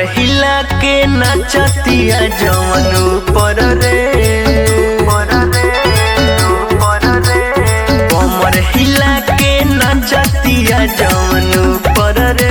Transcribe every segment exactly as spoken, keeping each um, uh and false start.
हिला के नचतिया जवन ऊपर रे कमर हिला के नचतिया जवन ऊपर रे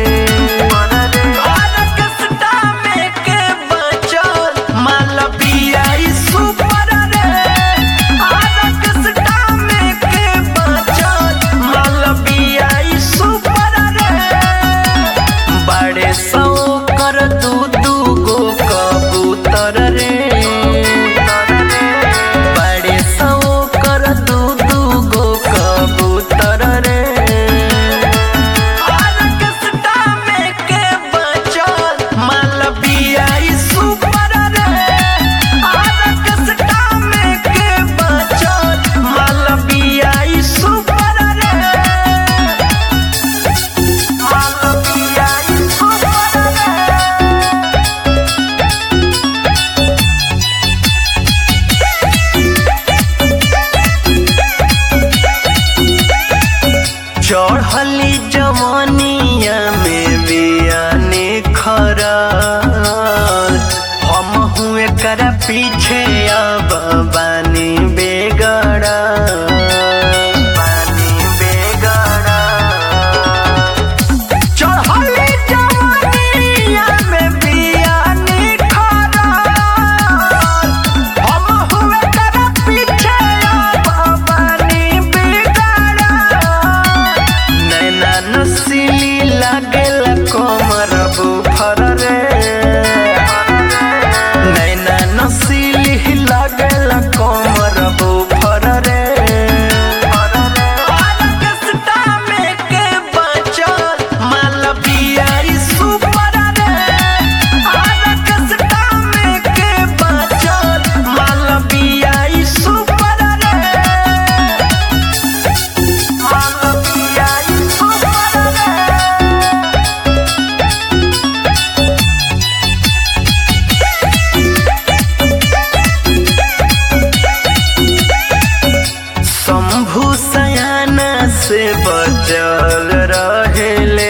चढ़ली जवानिया में बियाने खरा हम हुए कर पीछे अब बानी बेगड़ा बानी बेगड़ा चढ़ली जवानिया में बियाने खरा हम हुए कर पीछे अब बानी बेगड़ा नसीली लागेल कमर बुफर रे नैना नसीली लागेल कमर बुफर रे से बचल रहेले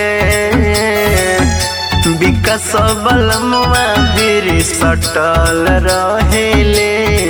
विकास बलमुआ भी सटल रहेले।